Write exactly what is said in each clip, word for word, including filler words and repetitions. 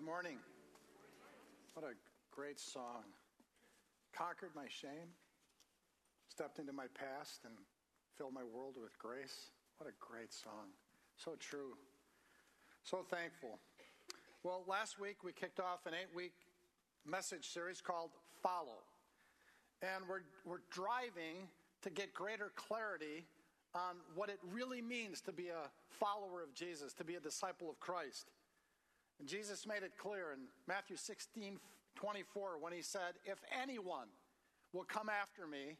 Good morning. What a great song. Conquered my shame, stepped into my past, and filled my world with grace. What a great song. So true. So thankful. Well, last week we kicked off an eight-week message series called Follow. And we're, we're driving to get greater clarity on what it really means to be a follower of Jesus, to be a disciple of Christ. And Jesus made it clear in Matthew sixteen twenty-four when he said, "If anyone will come after me,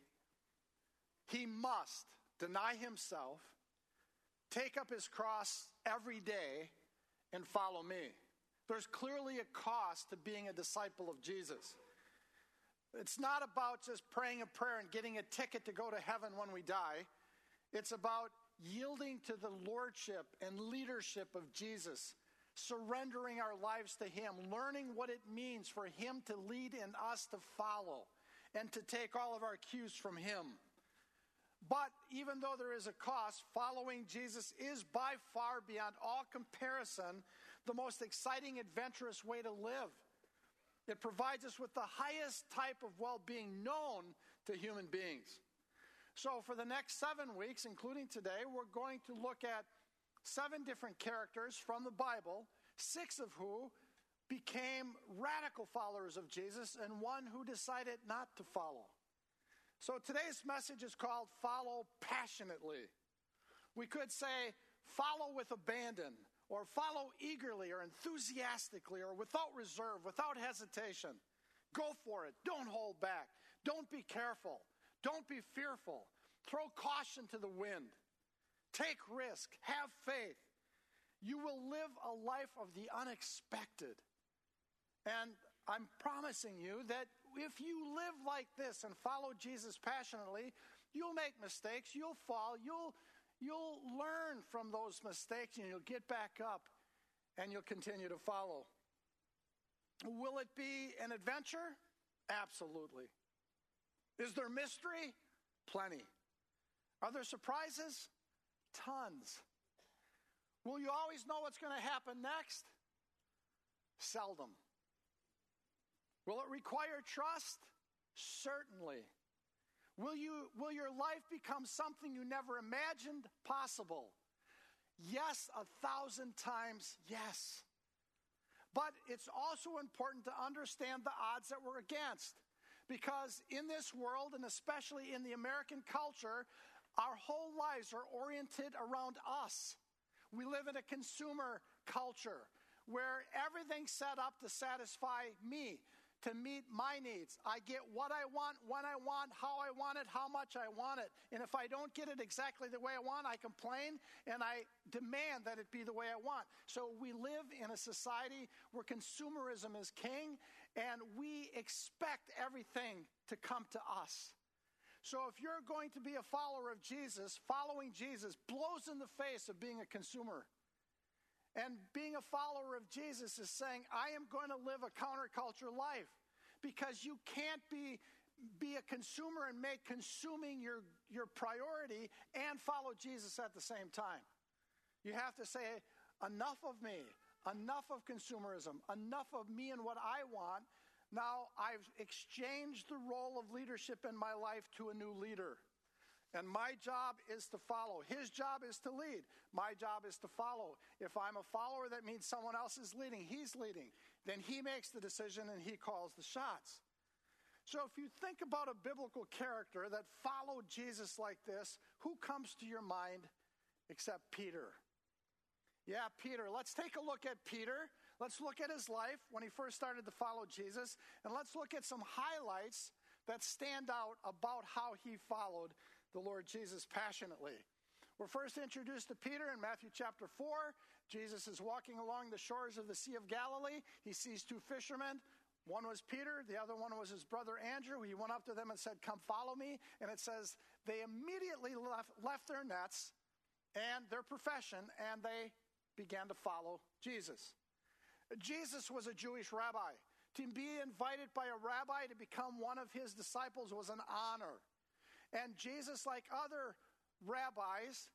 he must deny himself, take up his cross every day, and follow me." There's clearly a cost to being a disciple of Jesus. It's not about just praying a prayer and getting a ticket to go to heaven when we die. It's about yielding to the lordship and leadership of Jesus, surrendering our lives to him, learning what it means for him to lead and us to follow, and to take all of our cues from him. But even though there is a cost, following Jesus is by far beyond all comparison the most exciting, adventurous way to live. It provides us with the highest type of well-being known to human beings. So for the next seven weeks, including today, we're going to look at seven different characters from the Bible, six of who became radical followers of Jesus and one who decided not to follow. So today's message is called Follow Passionately. We could say follow with abandon, or follow eagerly or enthusiastically or without reserve, without hesitation. Go for it. Don't hold back. Don't be careful. Don't be fearful. Throw caution to the wind. Take risk. Have faith. You will live a life of the unexpected. And I'm promising you that if you live like this and follow Jesus passionately, you'll make mistakes, you'll fall, you'll, you'll learn from those mistakes, and you'll get back up and you'll continue to follow. Will it be an adventure? Absolutely. Is there mystery? Plenty. Are there surprises? Tons. Will you always know what's going to happen next? Seldom. Will it require trust? Certainly. Will you, will your life become something you never imagined possible? Yes, a thousand times yes. But it's also important to understand the odds that we're against. Because in this world, and especially in the American culture, our whole lives are oriented around us. We live in a consumer culture where everything's set up to satisfy me, to meet my needs. I get what I want, when I want, how I want it, how much I want it. And if I don't get it exactly the way I want, I complain and I demand that it be the way I want. So we live in a society where consumerism is king, and we expect everything to come to us. So if you're going to be a follower of Jesus, following Jesus blows in the face of being a consumer. And being a follower of Jesus is saying, I am going to live a counterculture life, because you can't be, be a consumer and make consuming your, your priority and follow Jesus at the same time. You have to say, enough of me, enough of consumerism, enough of me and what I want. Now I've exchanged the role of leadership in my life to a new leader. And my job is to follow. His job is to lead. My job is to follow. If I'm a follower, that means someone else is leading. He's leading. Then he makes the decision and he calls the shots. So if you think about a biblical character that followed Jesus like this, who comes to your mind except Peter? Yeah, Peter. Let's take a look at Peter. Let's look at his life when he first started to follow Jesus. And let's look at some highlights that stand out about how he followed the Lord Jesus passionately. We're first introduced to Peter in Matthew chapter four. Jesus is walking along the shores of the Sea of Galilee. He sees two fishermen. One was Peter, the other one was his brother Andrew. He went up to them and said, "Come follow me." And it says they immediately left, left their nets and their profession, and they began to follow Jesus. Jesus was a Jewish rabbi. To be invited by a rabbi to become one of his disciples was an honor. And Jesus, like other rabbis,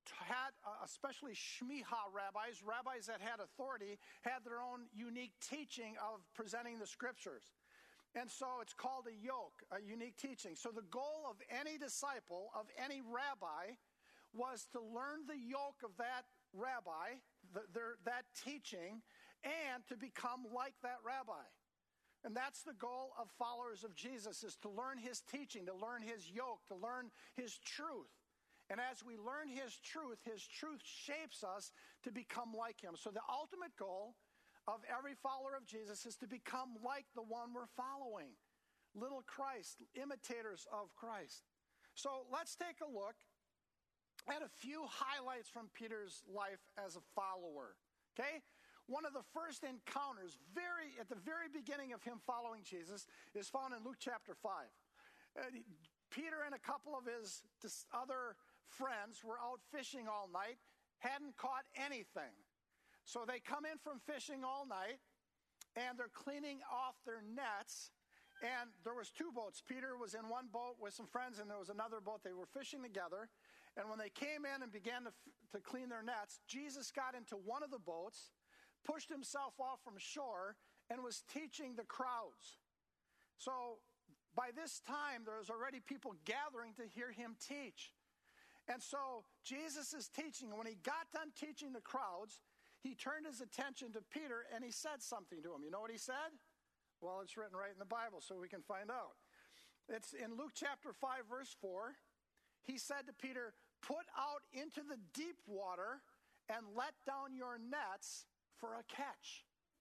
had, uh, especially Shmiha rabbis, rabbis that had authority, had their own unique teaching of presenting the scriptures. And so it's called a yoke, a unique teaching. So the goal of any disciple, of any rabbi, was to learn the yoke of that rabbi, the, their, that teaching, and to become like that rabbi. And that's the goal of followers of Jesus, is to learn his teaching, to learn his yoke, to learn his truth. And as we learn his truth, his truth shapes us to become like him. So the ultimate goal of every follower of Jesus is to become like the one we're following. Little Christ, imitators of Christ. So let's take a look at a few highlights from Peter's life as a follower. Okay? One of the first encounters, very at the very beginning of him following Jesus, is found in Luke chapter five. Uh, Peter and a couple of his other friends were out fishing all night, hadn't caught anything. So they come in from fishing all night, and they're cleaning off their nets. And there was two boats. Peter was in one boat with some friends, and there was another boat. They were fishing together. And when they came in and began to, to clean their nets, Jesus got into one of the boats, pushed himself off from shore, and was teaching the crowds. So by this time, there was already people gathering to hear him teach. And so Jesus is teaching. And when he got done teaching the crowds, he turned his attention to Peter and he said something to him. You know what he said? Well, it's written right in the Bible, so we can find out. It's in Luke chapter five, verse four. He said to Peter, "Put out into the deep water and let down your nets for a catch."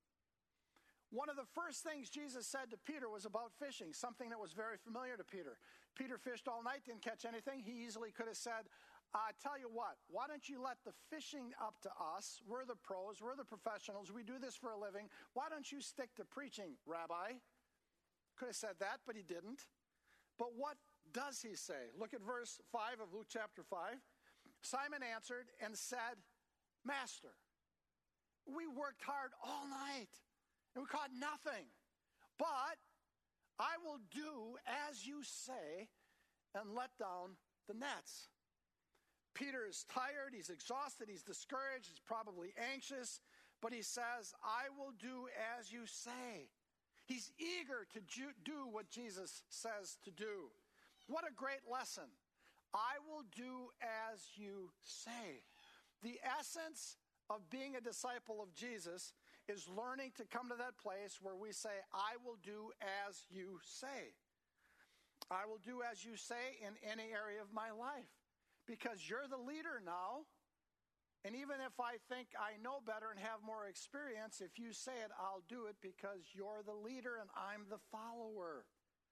One of the first things Jesus said to Peter was about fishing, something that was very familiar to Peter. Peter fished all night, didn't catch anything. He easily could have said, I tell you what, why don't you let the fishing up to us? We're the pros, we're the professionals, we do this for a living. Why don't you stick to preaching, Rabbi? Could have said that, but he didn't. But what does he say? Look at verse five of Luke chapter five. Simon answered and said, Master, we worked hard all night and we caught nothing. But I will do as you say and let down the nets. Peter is tired, he's exhausted, he's discouraged, he's probably anxious, but he says, I will do as you say. He's eager to do what Jesus says to do. What a great lesson. I will do as you say. The essence of being a disciple of Jesus is learning to come to that place where we say, I will do as you say. I will do as you say in any area of my life. Because you're the leader now, and even if I think I know better and have more experience, if you say it, I'll do it because you're the leader and I'm the follower.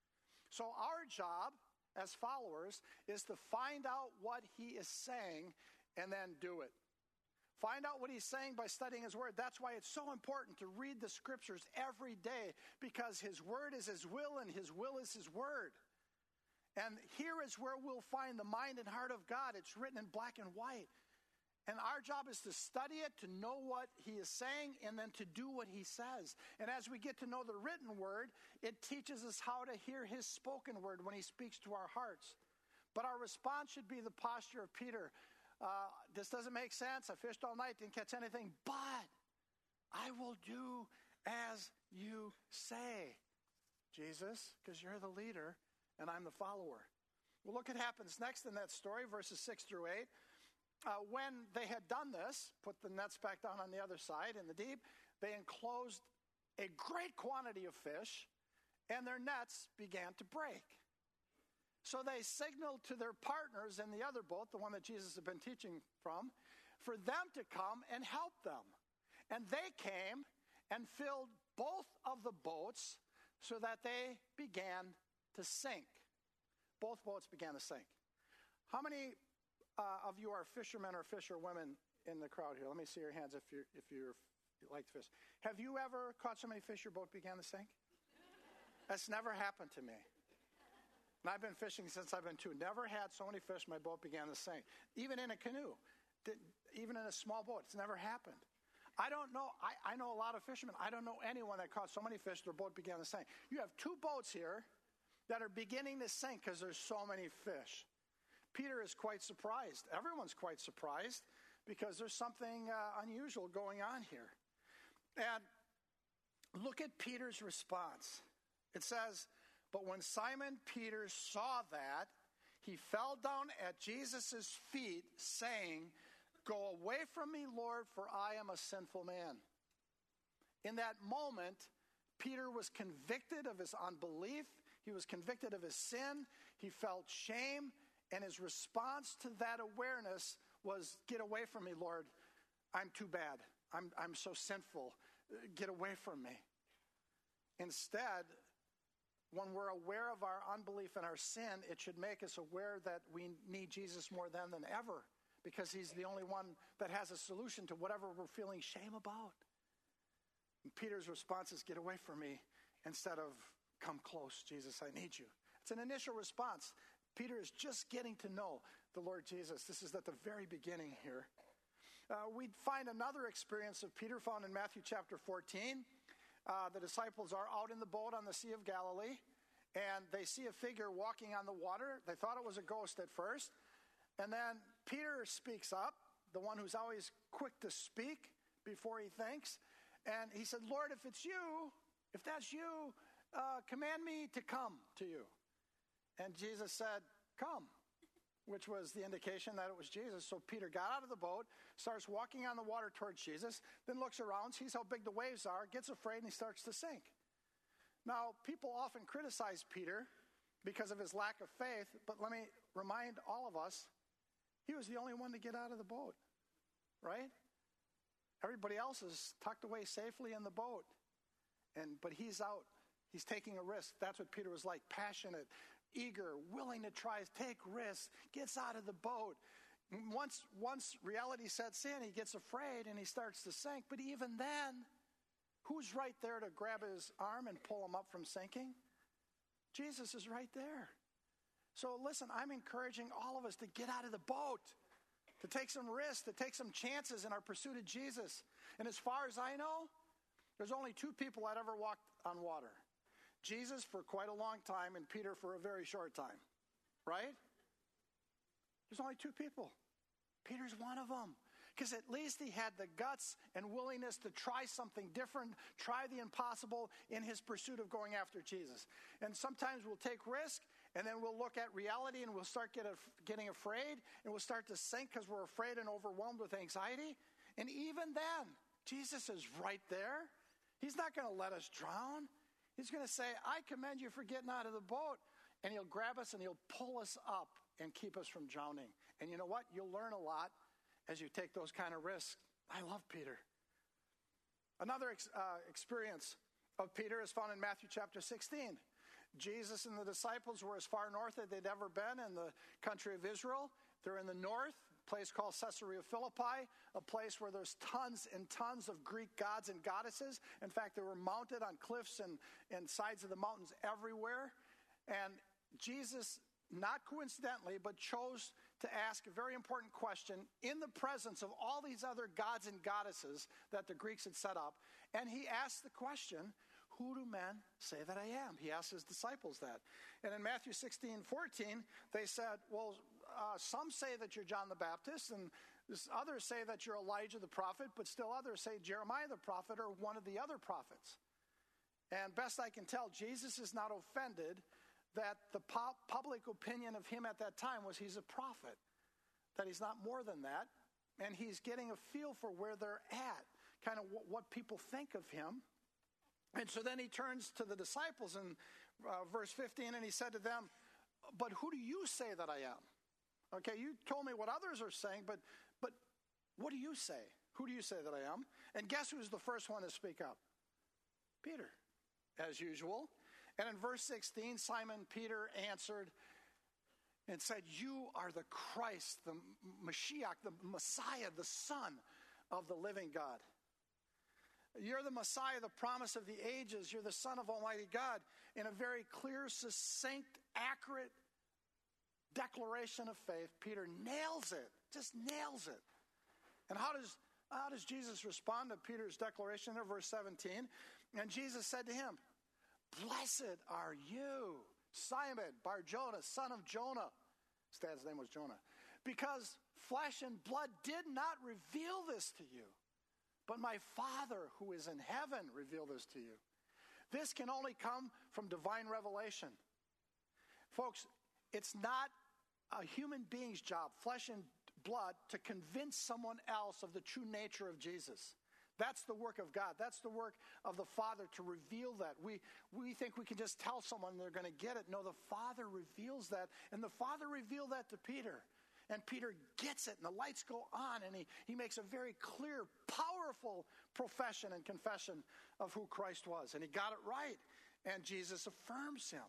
So our job as followers is to find out what he is saying and then do it. Find out what he's saying by studying his word. That's why it's so important to read the scriptures every day, because his word is his will and his will is his word. And here is where we'll find the mind and heart of God. It's written in black and white. And our job is to study it, to know what he is saying, and then to do what he says. And as we get to know the written word, it teaches us how to hear his spoken word when he speaks to our hearts. But our response should be the posture of Peter. Uh, this doesn't make sense. I fished all night, didn't catch anything, but I will do as you say, Jesus, because you're the leader and I'm the follower. Well, look what happens next in that story, verses six through eight. Uh, when they had done this, put the nets back down on the other side in the deep, they enclosed a great quantity of fish, and their nets began to break. So they signaled to their partners in the other boat, the one that Jesus had been teaching from, for them to come and help them. And they came and filled both of the boats so that they began to sink. Both boats began to sink. How many uh, of you are fishermen or fisherwomen in the crowd here? Let me see your hands if you if you're, you like to fish. Have you ever caught so many fish your boat began to sink? That's never happened to me. And I've been fishing since I've been two. Never had so many fish my boat began to sink. Even in a canoe, even in a small boat, it's never happened. I don't know. I, I know a lot of fishermen. I don't know anyone that caught so many fish their boat began to sink. You have two boats here that are beginning to sink because there's so many fish. Peter is quite surprised. Everyone's quite surprised because there's something uh, unusual going on here. And look at Peter's response. It says, "But when Simon Peter saw that, he fell down at Jesus' feet, saying, 'Go away from me, Lord, for I am a sinful man.'" In that moment, Peter was convicted of his unbelief. He was convicted of his sin. He felt shame. And his response to that awareness was, "Get away from me, Lord. I'm too bad. I'm, I'm so sinful. Get away from me." Instead, when we're aware of our unbelief and our sin, it should make us aware that we need Jesus more than than ever, because he's the only one that has a solution to whatever we're feeling shame about. And Peter's response is, "Get away from me," instead of, "Come close, Jesus, I need you." It's an initial response. Peter is just getting to know the Lord Jesus. This is at the very beginning here. Uh, we find another experience of Peter found in Matthew chapter fourteen. Uh, the disciples are out in the boat on the Sea of Galilee, and they see a figure walking on the water. They thought it was a ghost at first. And then Peter speaks up, the one who's always quick to speak before he thinks. And he said, "Lord, if it's you, if that's you, uh, command me to come to you." And Jesus said, "Come," which was the indication that it was Jesus. So Peter got out of the boat, starts walking on the water towards Jesus, then looks around, sees how big the waves are, gets afraid, and he starts to sink. Now, people often criticize Peter because of his lack of faith, but let me remind all of us, he was the only one to get out of the boat, right? Everybody else is tucked away safely in the boat, and but he's out. He's taking a risk. That's what Peter was like, passionate, eager, willing to try, take risks, gets out of the boat. Once, once reality sets in, he gets afraid and he starts to sink. But even then, who's right there to grab his arm and pull him up from sinking? Jesus is right there. So listen, I'm encouraging all of us to get out of the boat, to take some risks, to take some chances in our pursuit of Jesus. And as far as I know, there's only two people that ever walked on water. Jesus for quite a long time and Peter for a very short time, right? There's only two people. Peter's one of them, because at least he had the guts and willingness to try something different, try the impossible in his pursuit of going after Jesus. And sometimes we'll take risk, and then we'll look at reality and we'll start get a, getting afraid, and we'll start to sink because we're afraid and overwhelmed with anxiety. And even then, Jesus is right there. He's not going to let us drown. He's going to say, "I commend you for getting out of the boat." And he'll grab us and he'll pull us up and keep us from drowning. And you know what? You'll learn a lot as you take those kind of risks. I love Peter. Another ex- uh, experience of Peter is found in Matthew chapter sixteen. Jesus and the disciples were as far north as they'd ever been in the country of Israel. They're in the north, a place called Caesarea Philippi, a place where there's tons and tons of Greek gods and goddesses. In fact, they were mounted on cliffs and, and sides of the mountains everywhere. And Jesus, not coincidentally, but chose to ask a very important question in the presence of all these other gods and goddesses that the Greeks had set up. And he asked the question, "Who do men say that I am?" He asked his disciples that. And in Matthew sixteen fourteen, they said, "Well, uh, some say that you're John the Baptist, and others say that you're Elijah the prophet, but still others say Jeremiah the prophet or one of the other prophets." And best I can tell, Jesus is not offended that the pu- public opinion of him at that time was he's a prophet, that he's not more than that, and he's getting a feel for where they're at, kind of what, what people think of him. And so then he turns to the disciples in uh, verse fifteen, and he said to them, "But who do you say that I am?" Okay, you told me what others are saying, but but what do you say? Who do you say that I am? And guess who's the first one to speak up? Peter, as usual. And in verse sixteen, Simon Peter answered and said, "You are the Christ, the Mashiach, the Messiah, the Son of the living God. You're the Messiah, the promise of the ages. You're the Son of Almighty God." In a very clear, succinct, accurate declaration of faith, Peter nails it, just nails it. And how does, how does Jesus respond to Peter's declaration there, verse seventeen? And Jesus said to him, "Blessed are you, Simon Bar-Jonah, son of Jonah. His dad's name was Jonah. Because flesh and blood did not reveal this to you, but my Father who is in heaven revealed this to you. This can only come from divine revelation. Folks, it's not a human being's job, flesh and blood, to convince someone else of the true nature of Jesus. That's the work of God. That's the work of the Father to reveal that. We, we think we can just tell someone they're going to get it. No, the Father reveals that. And the Father revealed that to Peter. And Peter gets it, and the lights go on, and he, he makes a very clear, powerful profession and confession of who Christ was. And he got it right, and Jesus affirms him.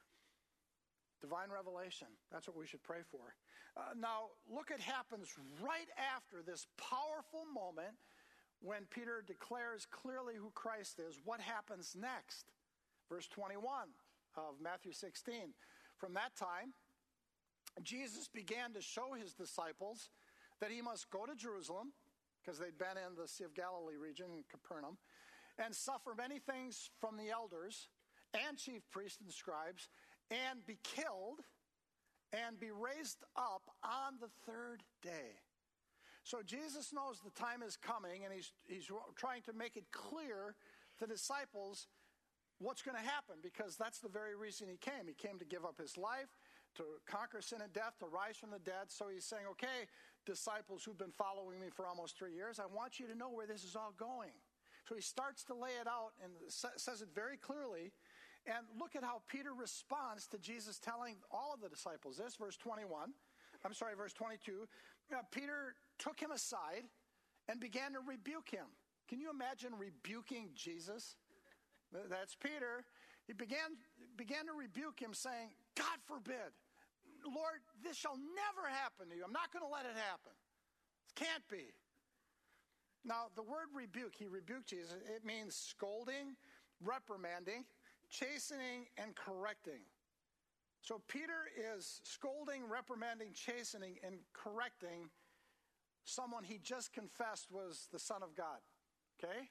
Divine revelation, that's what we should pray for. Uh, now, look, it happens right after this powerful moment when Peter declares clearly who Christ is. What happens next? Verse twenty-one of Matthew sixteen. From that time, Jesus began to show his disciples that he must go to Jerusalem, because they'd been in the Sea of Galilee region, in Capernaum, and suffer many things from the elders and chief priests and scribes, and be killed, and be raised up on the third day. So Jesus knows the time is coming, and he's, he's trying to make it clear to disciples what's going to happen, because that's the very reason he came. He came to give up his life, to conquer sin and death, to rise from the dead. So he's saying, okay, disciples who've been following me for almost three years, I want you to know where this is all going. So he starts to lay it out and says it very clearly. And look at how Peter responds to Jesus telling all of the disciples this. Verse twenty-one, I'm sorry, verse twenty-two. Uh, Peter took him aside and began to rebuke him. Can you imagine rebuking Jesus? That's Peter. He began, began to rebuke him, saying, God forbid, Lord, this shall never happen to you. I'm not going to let it happen. It can't be. Now, the word rebuke, he rebuked Jesus. It means scolding, reprimanding, chastening, and correcting. So Peter is scolding, reprimanding, chastening, and correcting someone he just confessed was the Son of God. Okay?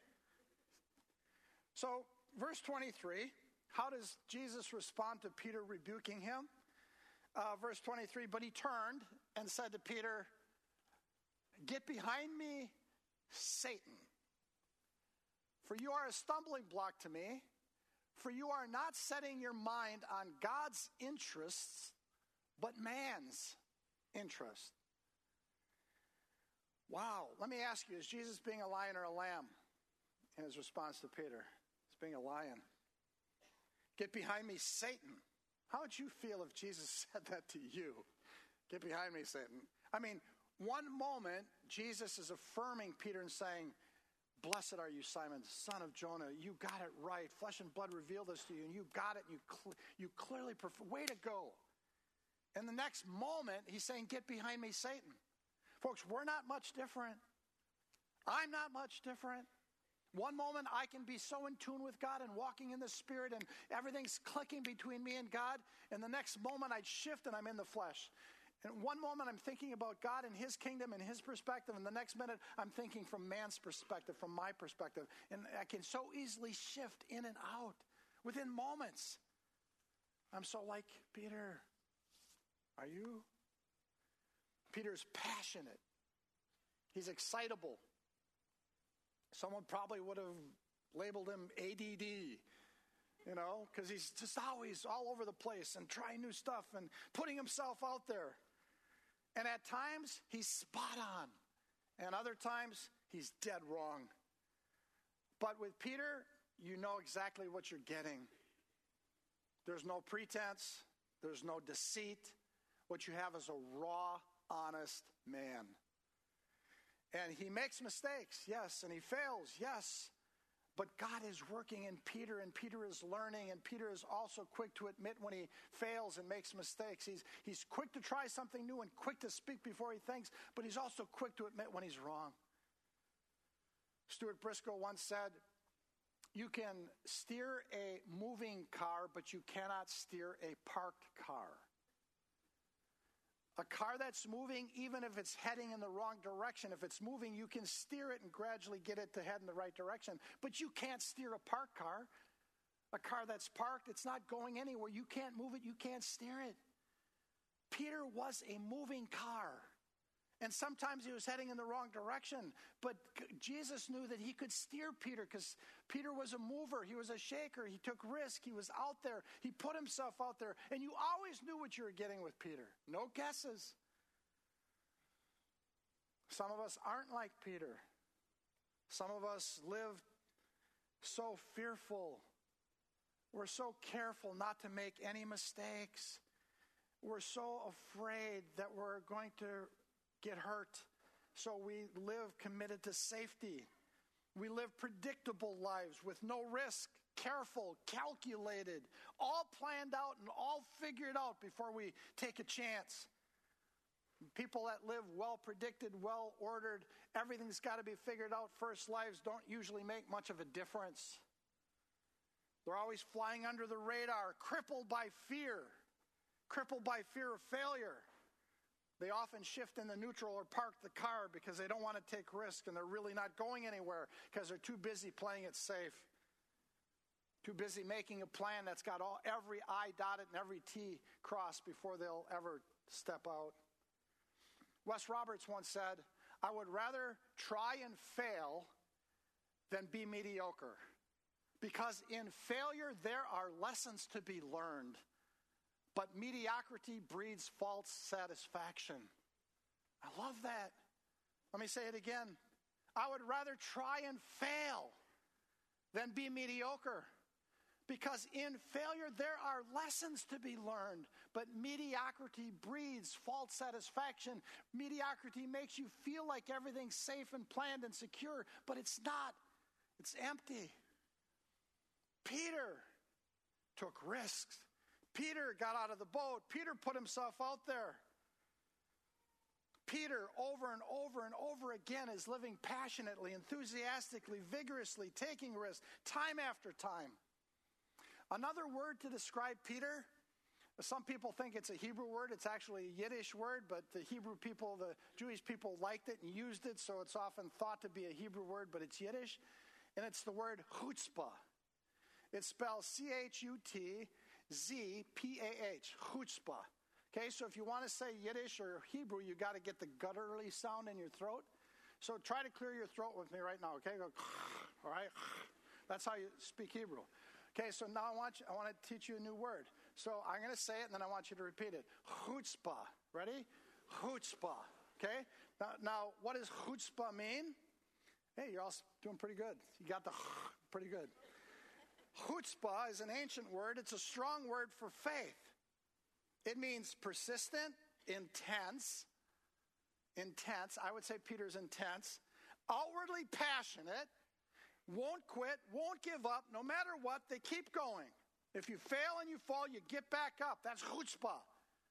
So, verse twenty-three, how does Jesus respond to Peter rebuking him? Uh, verse twenty-three, but he turned and said to Peter, get behind me, Satan. For you are a stumbling block to me, for you are not setting your mind on God's interests, but man's interest. Wow. Let me ask you, is Jesus being a lion or a lamb? In his response to Peter, he's being a lion. Get behind me, Satan. How would you feel if Jesus said that to you? Get behind me, Satan. I mean, one moment, Jesus is affirming Peter and saying, blessed are you, Simon, son of Jonah. You got it right. Flesh and blood revealed this to you, and you got it, and you, cl- you clearly prefer. Way to go. And the next moment, he's saying, get behind me, Satan. Folks, we're not much different. I'm not much different. One moment I can be so in tune with God and walking in the Spirit and everything's clicking between me and God. And the next moment I'd shift and I'm in the flesh. And one moment I'm thinking about God and his kingdom and his perspective. And the next minute I'm thinking from man's perspective, from my perspective. And I can so easily shift in and out within moments. I'm so like Peter. Are you? Peter's passionate. He's excitable. Someone probably would have labeled him A D D, you know, because he's just always all over the place and trying new stuff and putting himself out there. And at times, he's spot on. And other times, he's dead wrong. But with Peter, you know exactly what you're getting. There's no pretense. There's no deceit. What you have is a raw, honest man. And he makes mistakes, yes, and he fails, yes. But God is working in Peter, and Peter is learning, and Peter is also quick to admit when he fails and makes mistakes. He's, he's quick to try something new and quick to speak before he thinks, but he's also quick to admit when he's wrong. Stuart Briscoe once said, you can steer a moving car, but you cannot steer a parked car. A car that's moving, even if it's heading in the wrong direction, if it's moving, you can steer it and gradually get it to head in the right direction. But you can't steer a parked car. A car that's parked, it's not going anywhere. You can't move it. You can't steer it. Peter was a moving car. And sometimes he was heading in the wrong direction. But Jesus knew that he could steer Peter because Peter was a mover. He was a shaker. He took risk. He was out there. He put himself out there. And you always knew what you were getting with Peter. No guesses. Some of us aren't like Peter. Some of us live so fearful. We're so careful not to make any mistakes. We're so afraid that we're going to get hurt. So we live committed to safety. We live predictable lives with no risk, careful, calculated, all planned out and all figured out before we take a chance. People that live well predicted, well ordered, everything's got to be figured out first lives don't usually make much of a difference. They're always flying under the radar, crippled by fear, crippled by fear of failure. They often shift in the neutral or park the car because they don't want to take risk and they're really not going anywhere because they're too busy playing it safe. Too busy making a plan that's got all every I dotted and every T crossed before they'll ever step out. Wes Roberts once said, "I would rather try and fail than be mediocre. Because in failure there are lessons to be learned. But mediocrity breeds false satisfaction." I love that. Let me say it again. I would rather try and fail than be mediocre. Because in failure, there are lessons to be learned. But mediocrity breeds false satisfaction. Mediocrity makes you feel like everything's safe and planned and secure, but it's not. It's empty. Peter took risks. Peter got out of the boat. Peter put himself out there. Peter, over and over and over again, is living passionately, enthusiastically, vigorously, taking risks, time after time. Another word to describe Peter, some people think it's a Hebrew word. It's actually a Yiddish word, but the Hebrew people, the Jewish people liked it and used it, so it's often thought to be a Hebrew word, but it's Yiddish. And it's the word chutzpah. It's spelled C H U T Z P A H, chutzpah. Okay, so if you want to say Yiddish or Hebrew, you got to get the gutturally sound in your throat. So try to clear your throat with me right now, okay? Go, all right? That's how you speak Hebrew. Okay, so now I want you, I want to teach you a new word. So I'm going to say it, and then I want you to repeat it. Chutzpah. Ready? Chutzpah. Okay? Now, now, what does chutzpah mean? Hey, you're all doing pretty good. You got the pretty good. Chutzpah is an ancient word. It's a strong word for faith. It means persistent, intense, intense. I would say Peter's intense, outwardly passionate, won't quit, won't give up. No matter what, they keep going. If you fail and you fall, you get back up. That's chutzpah.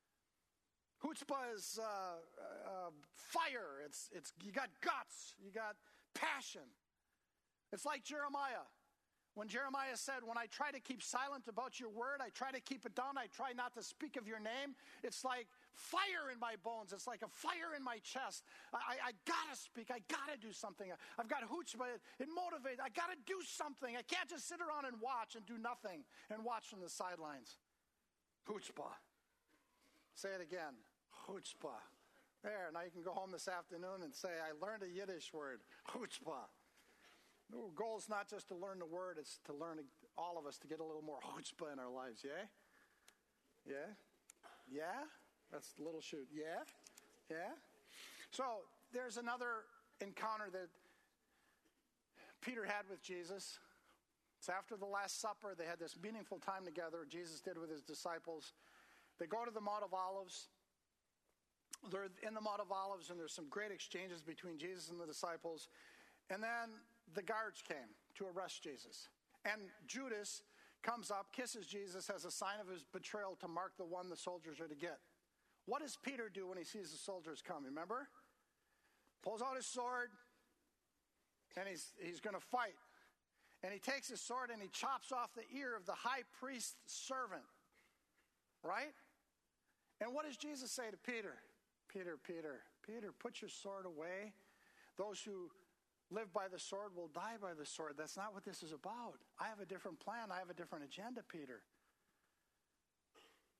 Chutzpah is uh, uh, fire. It's it's you got guts. You got passion. It's like Jeremiah. When Jeremiah said, when I try to keep silent about your word, I try to keep it down, I try not to speak of your name, it's like fire in my bones. It's like a fire in my chest. I, I, I gotta speak. I gotta do something. I've got chutzpah. It, it motivates. I gotta do something. I can't just sit around and watch and do nothing and watch from the sidelines. Chutzpah. Say it again. Chutzpah. There, now you can go home this afternoon and say, I learned a Yiddish word. Chutzpah. The goal is not just to learn the word, it's to learn, all of us, to get a little more chutzpah in our lives, yeah? Yeah? Yeah? That's the little shoot. Yeah? Yeah? So, there's another encounter that Peter had with Jesus. It's after the Last Supper. They had this meaningful time together, Jesus did with his disciples. They go to the Mount of Olives. They're in the Mount of Olives, and there's some great exchanges between Jesus and the disciples. And then the guards came to arrest Jesus. And Judas comes up, kisses Jesus as a sign of his betrayal to mark the one the soldiers are to get. What does Peter do when he sees the soldiers come? Remember? Pulls out his sword, and he's, he's going to fight. And he takes his sword and he chops off the ear of the high priest's servant. Right? And what does Jesus say to Peter? Peter, Peter, Peter, put your sword away. Those who live by the sword will die by the sword. That's not what this is about. I have a different plan. I have a different agenda, Peter.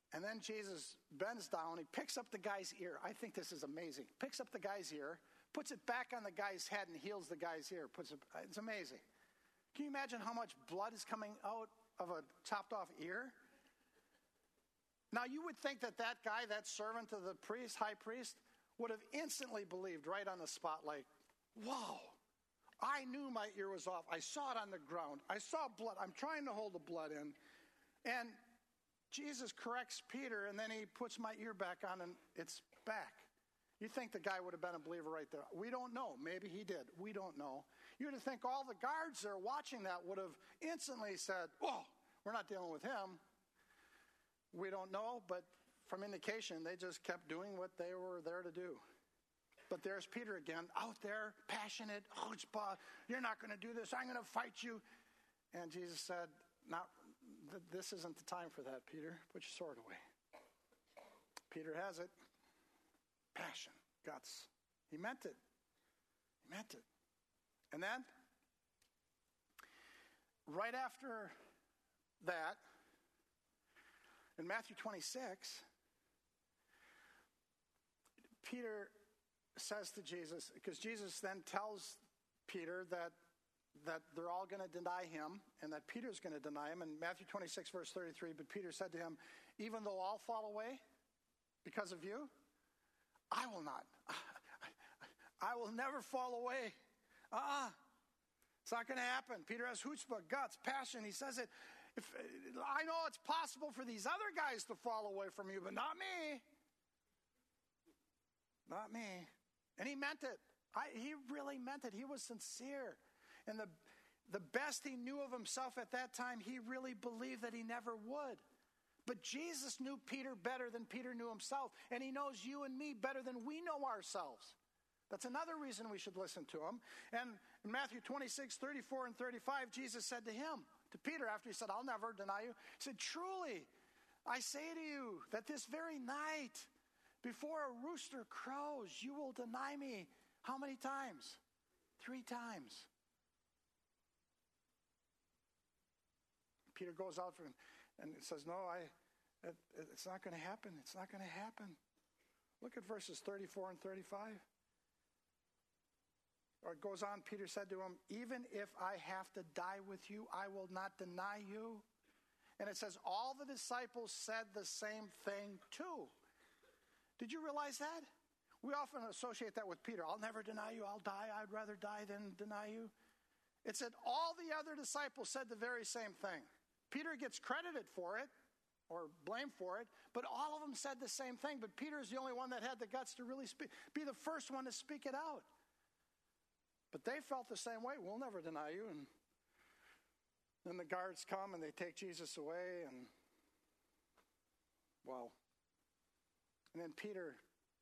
And then Jesus bends down, he picks up the guy's ear. I think this is amazing. Picks up the guy's ear, puts it back on the guy's head and heals the guy's ear. Puts it, it's amazing. Can you imagine how much blood is coming out of a chopped off ear? Now you would think that that guy, that servant of the priest, high priest, would have instantly believed right on the spot, like, wow, I knew my ear was off. I saw it on the ground. I saw blood. I'm trying to hold the blood in. And Jesus corrects Peter, and then he puts my ear back on, and it's back. You think the guy would have been a believer right there. We don't know. Maybe he did. We don't know. You would think all the guards there watching that would have instantly said, whoa, we're not dealing with him. We don't know, but from indication, they just kept doing what they were there to do. But there's Peter again, out there, passionate. Oh, it's Bob. You're not going to do this. I'm going to fight you. And Jesus said, not, this isn't the time for that, Peter. Put your sword away. Peter has it. Passion, guts. He meant it. He meant it. And then, right after that, in Matthew twenty-six, Peter says to Jesus, because Jesus then tells Peter that that they're all going to deny him and that Peter's going to deny him. In Matthew twenty-six, verse thirty-three, but Peter said to him, even though all fall away because of you, I will not. I will never fall away. Uh-uh. It's not going to happen. Peter has chutzpah, guts, passion. He says it. If, I know it's possible for these other guys to fall away from you, but not me. Not me. And he meant it. I, he really meant it. He was sincere. And the, the best he knew of himself at that time, he really believed that he never would. But Jesus knew Peter better than Peter knew himself. And he knows you and me better than we know ourselves. That's another reason we should listen to him. And in Matthew twenty-six, thirty-four and thirty-five, Jesus said to him, to Peter, after he said, I'll never deny you, he said, truly, I say to you that this very night, before a rooster crows, you will deny me. How many times? Three times. Peter goes out and, and says, no, I, it, it's not going to happen. It's not going to happen. Look at verses thirty-four and thirty-five. Or it goes on, Peter said to him, even if I have to die with you, I will not deny you. And it says, all the disciples said the same thing too. Did you realize that? We often associate that with Peter. I'll never deny you. I'll die. I'd rather die than deny you. It said all the other disciples said the very same thing. Peter gets credited for it or blamed for it, but all of them said the same thing. But Peter is the only one that had the guts to really speak, be the first one to speak it out. But they felt the same way. We'll never deny you. And then the guards come and they take Jesus away. And, well, and then Peter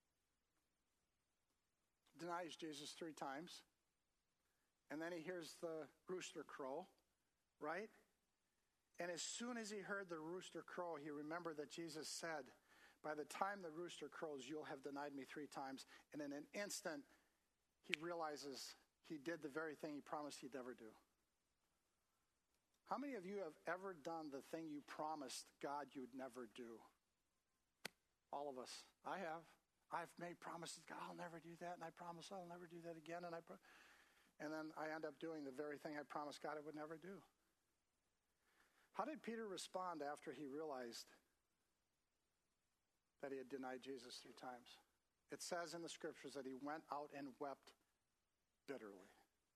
denies Jesus three times. And then he hears the rooster crow, right? And as soon as he heard the rooster crow, he remembered that Jesus said, by the time the rooster crows, you'll have denied me three times. And in an instant, he realizes he did the very thing he promised he'd never do. How many of you have ever done the thing you promised God you'd never do? All of us. I have. I've made promises, God, I'll never do that, and I promise I'll never do that again, and I pro- and then I end up doing the very thing I promised God I would never do. How did Peter respond after he realized that he had denied Jesus three times? It says in the scriptures that he went out and wept bitterly.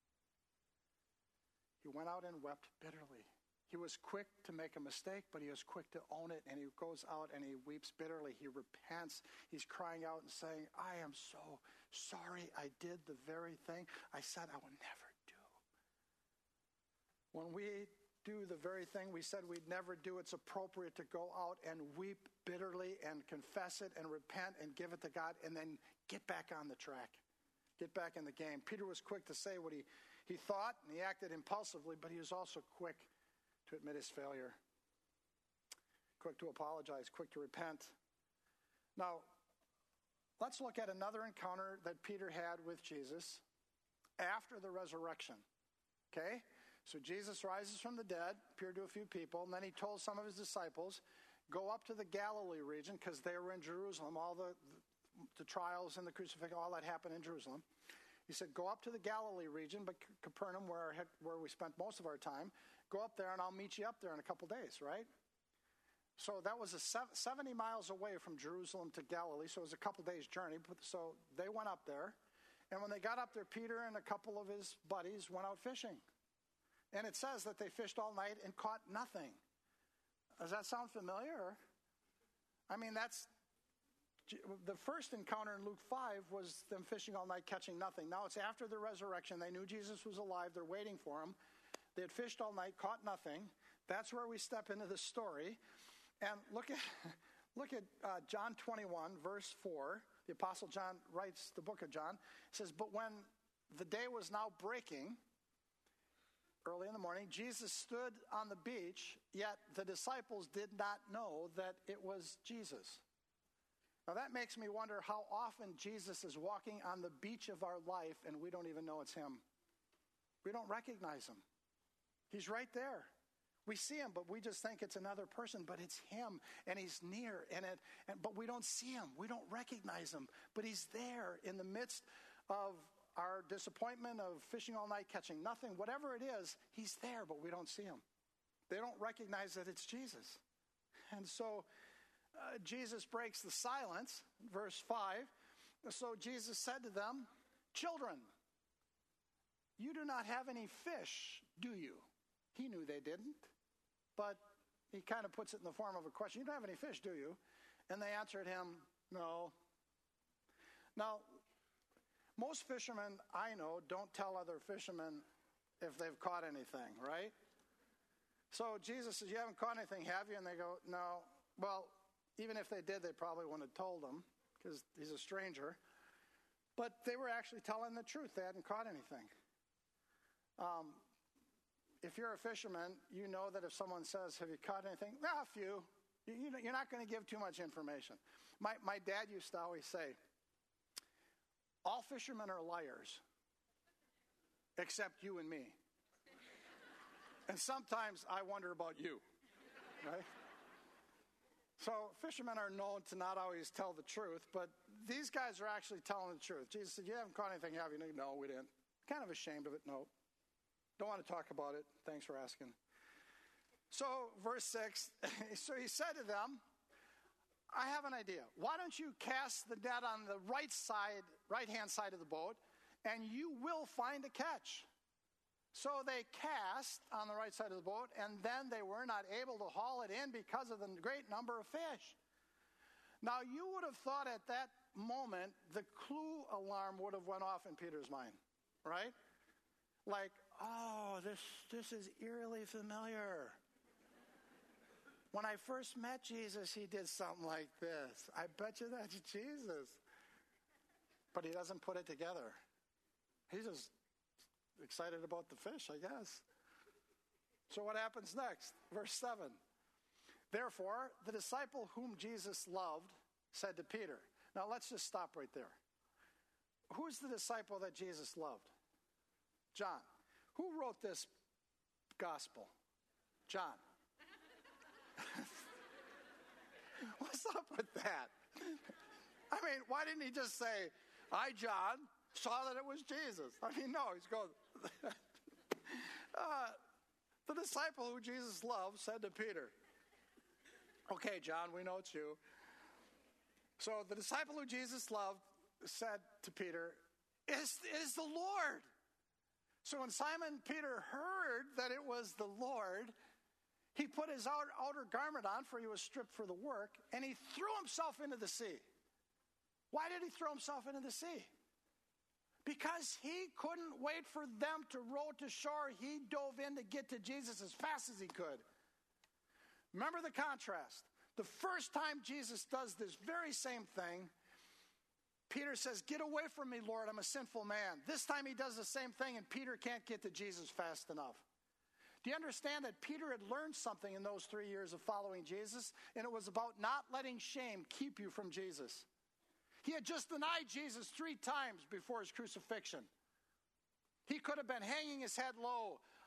He went out and wept bitterly. He was quick to make a mistake, but he was quick to own it, and he goes out and he weeps bitterly. He repents. He's crying out and saying, I am so sorry I did the very thing I said I would never do. When we do the very thing we said we'd never do, it's appropriate to go out and weep bitterly and confess it and repent and give it to God and then get back on the track. Get back in the game. Peter was quick to say what he, he thought, and he acted impulsively, but he was also quick to admit his failure, quick to apologize, quick to repent. Now, let's look at another encounter that Peter had with Jesus after the resurrection. Okay? So Jesus rises from the dead, appeared to a few people, and then he told some of his disciples, go up to the Galilee region, because they were in Jerusalem. All the, the trials and the crucifixion, all that happened in Jerusalem. He said, go up to the Galilee region, but Capernaum, where, where we spent most of our time, go up there and I'll meet you up there in a couple days, right? So that was a seventy miles away from Jerusalem to Galilee, so it was a couple days' journey. So they went up there, and when they got up there, Peter and a couple of his buddies went out fishing. And it says that they fished all night and caught nothing. Does that sound familiar? I mean, that's the first encounter in Luke five was them fishing all night, catching nothing. Now it's after the resurrection. They knew Jesus was alive. They're waiting for him. They had fished all night, caught nothing. That's where we step into the story. And look at look at uh, John twenty-one, verse four. The Apostle John writes the book of John. It says, but when the day was now breaking, early in the morning, Jesus stood on the beach, yet the disciples did not know that it was Jesus. Now that makes me wonder how often Jesus is walking on the beach of our life and we don't even know it's him. We don't recognize him. He's right there. We see him, but we just think it's another person, but it's him, and he's near, and it, and, but we don't see him. We don't recognize him, but he's there in the midst of our disappointment of fishing all night, catching nothing, whatever it is, he's there, but we don't see him. They don't recognize that it's Jesus. And so uh, Jesus breaks the silence, verse five. So Jesus said to them, children, you do not have any fish, do you? He knew they didn't, but he kind of puts it in the form of a question. You don't have any fish, do you? And they answered him, no. Now, most fishermen I know don't tell other fishermen if they've caught anything, right? So Jesus says, you haven't caught anything, have you? And they go, no. Well, even if they did, they probably wouldn't have told him because he's a stranger. But they were actually telling the truth. They hadn't caught anything. Um, if you're a fisherman, you know that if someone says, have you caught anything? Ah, a few. You, you're not going to give too much information. My, my dad used to always say, all fishermen are liars, except you and me. And sometimes I wonder about you, right? So fishermen are known to not always tell the truth, but these guys are actually telling the truth. Jesus said, you haven't caught anything, have you? No, we didn't. Kind of ashamed of it, no. Don't want to talk about it. Thanks for asking. So, verse six, so he said to them, I have an idea. Why don't you cast the net on the right side, right-hand side of the boat, and you will find a catch. So they cast on the right side of the boat, and then they were not able to haul it in because of the great number of fish. Now, you would have thought at that moment the clue alarm would have went off in Peter's mind, right? Like, oh, this this is eerily familiar. When I first met Jesus, he did something like this. I bet you that's Jesus. But he doesn't put it together. He's just excited about the fish, I guess. So what happens next? Verse seven. Therefore, the disciple whom Jesus loved said to Peter. Now let's just stop right there. Who's the disciple that Jesus loved? John. Who wrote this gospel? John. What's up with that? I mean, why didn't he just say, I, John, saw that it was Jesus? I mean, no, he's going, uh, the disciple who Jesus loved said to Peter, okay, John, we know it's you. So the disciple who Jesus loved said to Peter, it is, it is the Lord. So when Simon Peter heard that it was the Lord, he put his outer, outer garment on, for he was stripped for the work, and he threw himself into the sea. Why did he throw himself into the sea? Because he couldn't wait for them to row to shore. He dove in to get to Jesus as fast as he could. Remember the contrast. The first time Jesus does this very same thing, Peter says, get away from me, Lord, I'm a sinful man. This time he does the same thing, and Peter can't get to Jesus fast enough. Do you understand that Peter had learned something in those three years of following Jesus? And it was about not letting shame keep you from Jesus. He had just denied Jesus three times before his crucifixion. He could have been hanging his head low.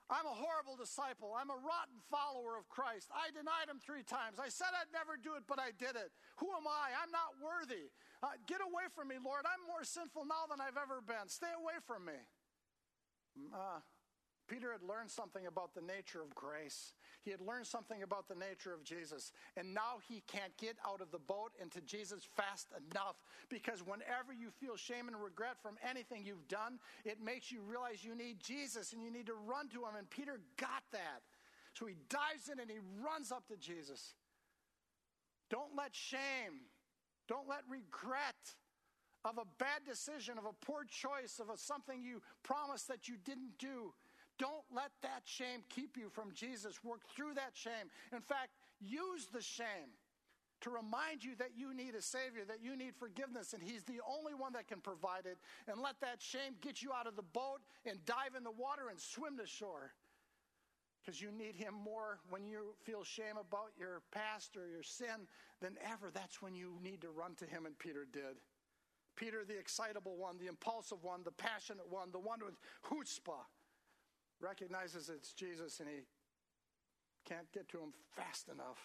I'm a horrible disciple. I'm a rotten follower of Christ. I denied him three times. I said I'd never do it, but I did it. Who am I? I'm not worthy. Uh, get away from me, Lord. I'm more sinful now than I've ever been. Stay away from me. Uh, Peter had learned something about the nature of grace. He had learned something about the nature of Jesus. And now he can't get out of the boat into Jesus fast enough, because whenever you feel shame and regret from anything you've done, it makes you realize you need Jesus and you need to run to him. And Peter got that. So he dives in and he runs up to Jesus. Don't let shame, don't let regret of a bad decision, of a poor choice, of a something you promised that you didn't do, don't let that shame keep you from Jesus. Work through that shame. In fact, use the shame to remind you that you need a Savior, that you need forgiveness, and he's the only one that can provide it. And let that shame get you out of the boat and dive in the water and swim to shore. Because you need him more when you feel shame about your past or your sin than ever. That's when you need to run to him, and Peter did. Peter, the excitable one, the impulsive one, the passionate one, the one with chutzpah, recognizes it's Jesus and he can't get to him fast enough.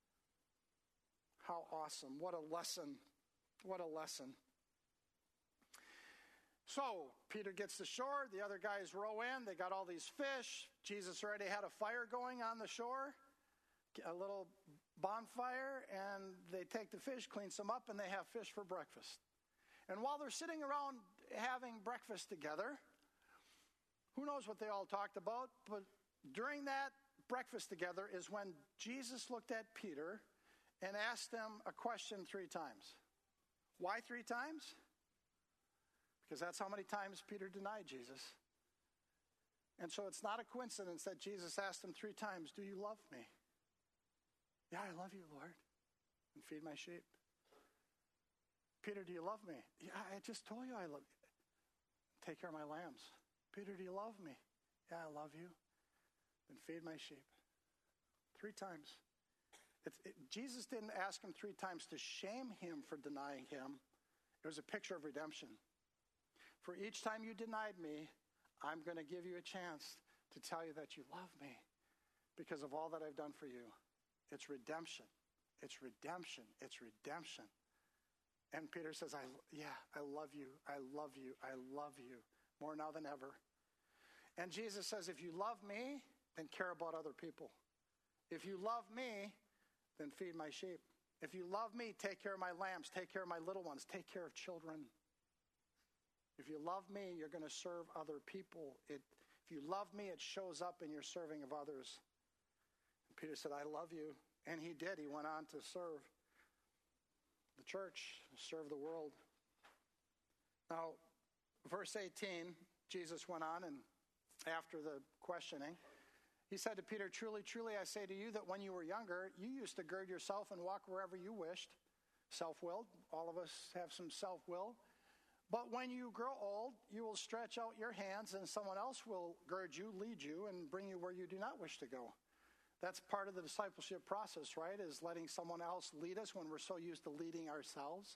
How awesome. What a lesson. What a lesson. So, Peter gets to shore. The other guys row in. They got all these fish. Jesus already had a fire going on the shore, a little bonfire, and they take the fish, clean some up, and they have fish for breakfast. And while they're sitting around having breakfast together, who knows what they all talked about, but during that breakfast together is when Jesus looked at Peter and asked him a question three times. Why three times? Because that's how many times Peter denied Jesus. And so it's not a coincidence that Jesus asked him three times, do you love me? Yeah, I love you, Lord. And feed my sheep. Peter, do you love me? Yeah, I just told you I love you. Take care of my lambs. Peter, do you love me? Yeah, I love you. Then feed my sheep. Three times. It's, it, Jesus didn't ask him three times to shame him for denying him. It was a picture of redemption. For each time you denied me, I'm going to give you a chance to tell you that you love me because of all that I've done for you. It's redemption. It's redemption. It's redemption. And Peter says, I, yeah, I love you. I love you. I love you. More now than ever. And Jesus says, if you love me, then care about other people. If you love me, then feed my sheep. If you love me, take care of my lambs, take care of my little ones, take care of children. If you love me, you're going to serve other people. It, if you love me, it shows up in your serving of others. And Peter said, I love you. And he did. He went on to serve the church, serve the world. Now, verse eighteen, Jesus went on, and after the questioning, he said to Peter, truly, truly, I say to you that when you were younger, you used to gird yourself and walk wherever you wished. Self-willed. All of us have some self-will. But when you grow old, you will stretch out your hands, and someone else will gird you, lead you, and bring you where you do not wish to go. That's part of the discipleship process, right? Is letting someone else lead us when we're so used to leading ourselves.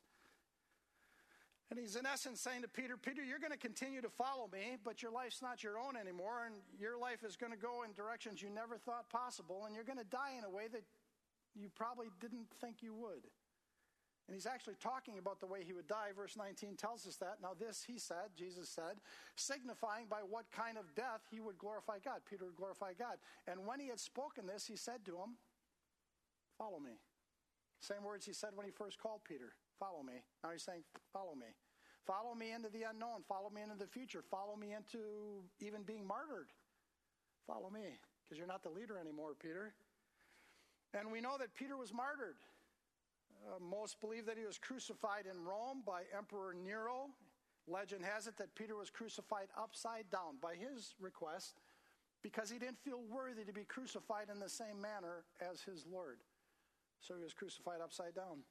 And he's in essence saying to Peter, Peter, you're going to continue to follow me, but your life's not your own anymore, and your life is going to go in directions you never thought possible, and you're going to die in a way that you probably didn't think you would. And he's actually talking about the way he would die. Verse nineteen tells us that. Now this, he said, Jesus said, signifying by what kind of death he would glorify God. Peter would glorify God. And when he had spoken this, he said to him, follow me. Same words he said when he first called Peter. Follow me. Now he's saying, follow me. Follow me into the unknown. Follow me into the future. Follow me into even being martyred. Follow me, because you're not the leader anymore, Peter. And we know that Peter was martyred. Uh, most believe that he was crucified in Rome by Emperor Nero. Legend has it that Peter was crucified upside down by his request because he didn't feel worthy to be crucified in the same manner as his Lord. So he was crucified upside down.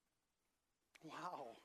Wow.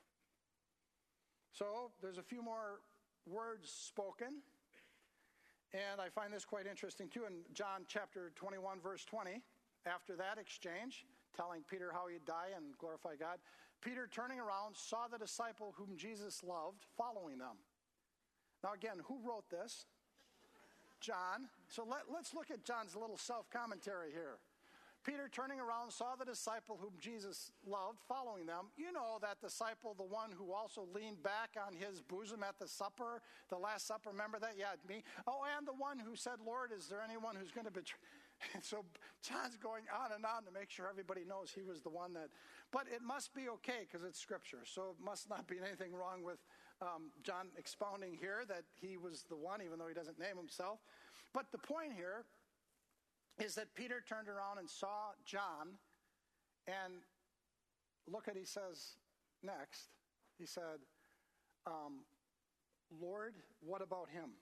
So there's a few more words spoken. And I find this quite interesting too in John chapter twenty-one, verse twenty. After that exchange, telling Peter how he'd die and glorify God, Peter, turning around, saw the disciple whom Jesus loved following them. Now again, who wrote this? John. So let, let's look at John's little self-commentary here. Peter, turning around, saw the disciple whom Jesus loved following them. You know that disciple, the one who also leaned back on his bosom at the supper, the Last Supper. Remember that? Yeah, me. Oh, and the one who said, Lord, is there anyone who's going to betray? And so John's going on and on to make sure everybody knows he was the one that. But it must be okay because it's Scripture. So it must not be anything wrong with um, John expounding here that he was the one, even though he doesn't name himself. But the point here is that Peter turned around and saw John, and look at he says next. He said, um, Lord, what about him?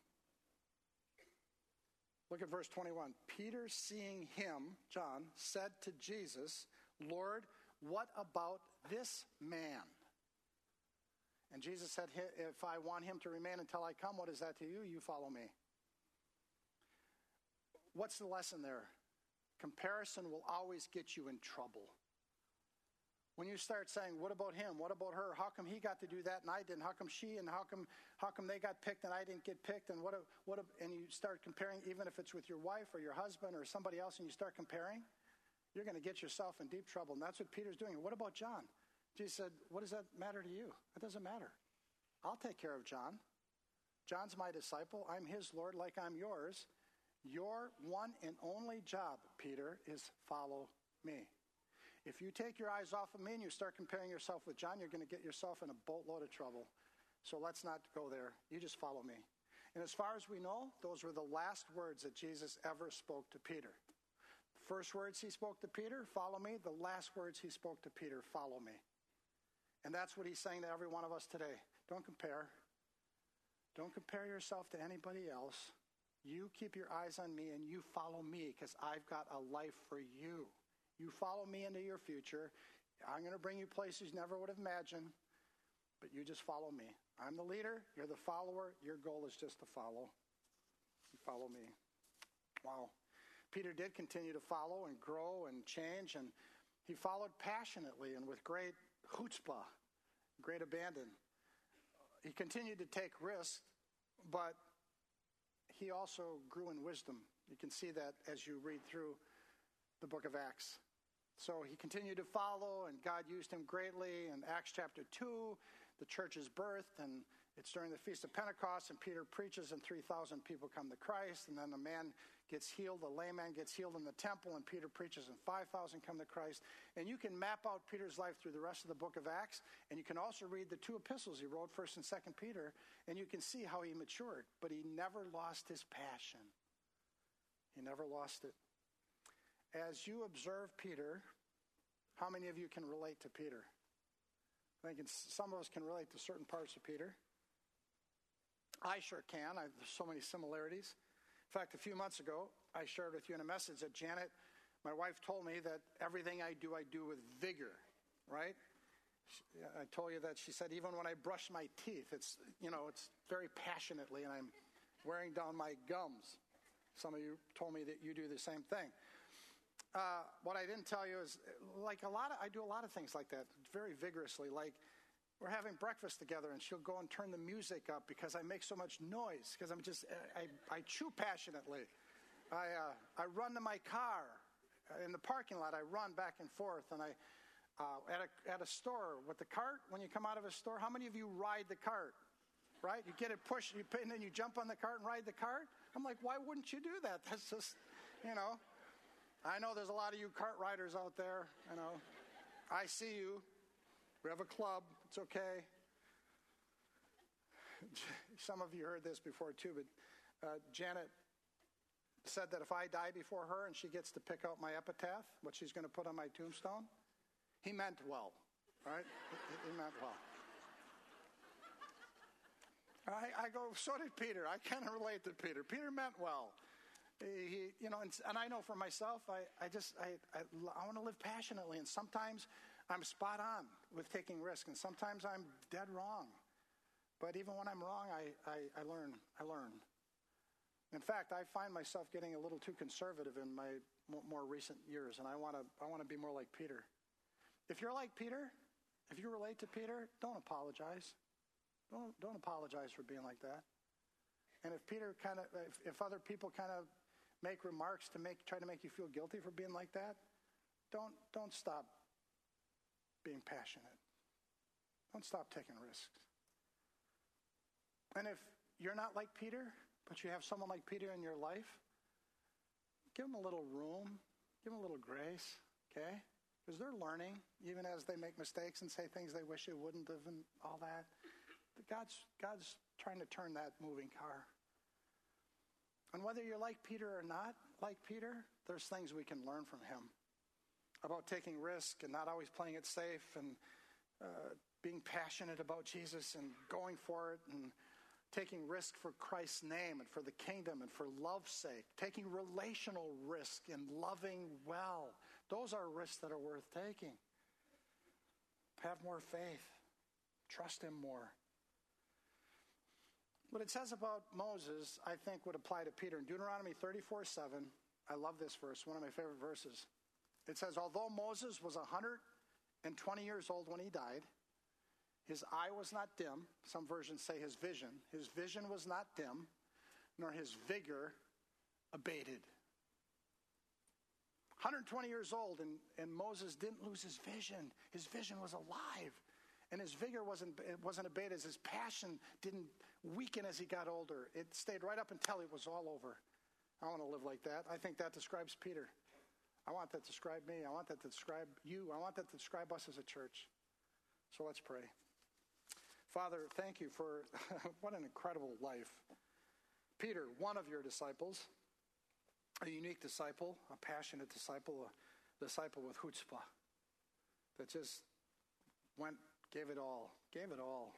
Look at verse twenty-one. Peter, seeing him, John, said to Jesus, Lord, what about this man? And Jesus said, if I want him to remain until I come, what is that to you? You follow me. What's the lesson there? Comparison will always get you in trouble. When you start saying, what about him? What about her? How come he got to do that and I didn't? How come she and how come how come they got picked and I didn't get picked? And what a, what a, and you start comparing, even if it's with your wife or your husband or somebody else, and you start comparing, you're going to get yourself in deep trouble. And that's what Peter's doing. What about John? Jesus said, what does that matter to you? It doesn't matter. I'll take care of John. John's my disciple. I'm his Lord like I'm yours. Your one and only job, Peter, is follow me. If you take your eyes off of me and you start comparing yourself with John, you're going to get yourself in a boatload of trouble. So let's not go there. You just follow me. And as far as we know, those were the last words that Jesus ever spoke to Peter. The first words he spoke to Peter, follow me. The last words he spoke to Peter, follow me. And that's what he's saying to every one of us today. Don't compare. Don't compare yourself to anybody else. You keep your eyes on me and you follow me because I've got a life for you. You follow me into your future. I'm going to bring you places you never would have imagined, but you just follow me. I'm the leader. You're the follower. Your goal is just to follow. You follow me. Wow. Peter did continue to follow and grow and change, and he followed passionately and with great chutzpah, great abandon. He continued to take risks, but he also grew in wisdom. You can see that as you read through the book of Acts. So he continued to follow, and God used him greatly. In Acts chapter two, the church is birthed, and it's during the Feast of Pentecost, and Peter preaches, and three thousand people come to Christ, and then a man gets healed, the lame man gets healed in the temple, and Peter preaches, and five thousand come to Christ. And you can map out Peter's life through the rest of the book of Acts, and you can also read the two epistles he wrote, First and Second Peter, and you can see how he matured, but he never lost his passion. He never lost it. As you observe Peter, how many of you can relate to Peter? I think it's, some of us can relate to certain parts of Peter. I sure can. I, there's so many similarities. In fact, a few months ago, I shared with you in a message that Janet, my wife, told me that everything I do, I do with vigor, right? She, I told you that she said, even when I brush my teeth, it's, you know, it's very passionately, and I'm wearing down my gums. Some of you told me that you do the same thing. Uh, what I didn't tell you is, like a lot of, I do a lot of things like that, very vigorously. Like, we're having breakfast together, and she'll go and turn the music up because I make so much noise. Because I'm just, I, I chew passionately. I, uh, I run to my car in the parking lot. I run back and forth, and I, uh, at a at a store with the cart. When you come out of a store, how many of you ride the cart? Right? You get it pushed, you and then you jump on the cart and ride the cart. I'm like, why wouldn't you do that? That's just, you know. I know there's a lot of you cart riders out there. You know, I see you. We have a club. It's okay. Some of you heard this before too, but uh, Janet said that if I die before her and she gets to pick out my epitaph, what she's going to put on my tombstone, he meant well, right? He meant well. I, I go, so did Peter. I kind of relate to Peter. Peter meant well. He, you know, and, and I know for myself, I, I just, I, I, I want to live passionately. And sometimes I'm spot on with taking risks, and sometimes I'm dead wrong. But even when I'm wrong, I, I, I learn, I learn. In fact, I find myself getting a little too conservative in my more recent years, and I want to, I want to be more like Peter. If you're like Peter, if you relate to Peter, don't apologize. Don't, don't apologize for being like that. And if Peter kind of, if, if other people kind of make remarks to make try to make you feel guilty for being like that, don't, don't stop being passionate. Don't stop taking risks. And if you're not like Peter, but you have someone like Peter in your life, give them a little room, give them a little grace, okay? Because they're learning, even as they make mistakes and say things they wish they wouldn't have and all that. But God's, God's trying to turn that moving car. And whether you're like Peter or not like Peter, there's things we can learn from him about taking risk and not always playing it safe and uh, being passionate about Jesus and going for it and taking risk for Christ's name and for the kingdom and for love's sake, taking relational risk and loving well. Those are risks that are worth taking. Have more faith. Trust him more. What it says about Moses, I think, would apply to Peter. In Deuteronomy thirty-four seven, I love this verse, one of my favorite verses. It says, although Moses was one hundred twenty years old when he died, his eye was not dim. Some versions say his vision. His vision was not dim, nor his vigor abated. one hundred twenty years old, and, and Moses didn't lose his vision. His vision was alive. And his vigor wasn't, it wasn't abated. His passion didn't weaken as he got older. It stayed right up until it was all over. I want to live like that. I think that describes Peter. I want that to describe me. I want that to describe you. I want that to describe us as a church. So let's pray. Father, thank you for what an incredible life. Peter, one of your disciples, a unique disciple, a passionate disciple, a disciple with chutzpah that just went, gave it all, gave it all.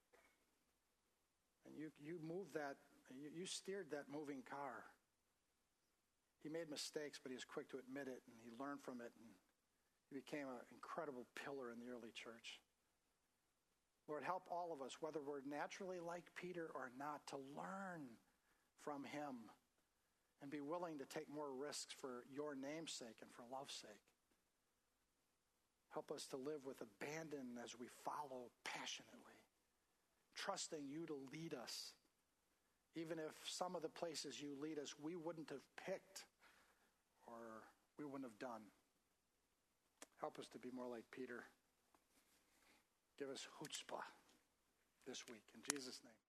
And you, you moved that, you, you steered that moving car. He made mistakes, but he was quick to admit it, and he learned from it, and he became an incredible pillar in the early church. Lord, help all of us, whether we're naturally like Peter or not, to learn from him and be willing to take more risks for your name's sake and for love's sake. Help us to live with abandon as we follow passionately, trusting you to lead us, even if some of the places you lead us we wouldn't have picked or we wouldn't have done. Help us to be more like Peter. Give us chutzpah this week. In Jesus' name.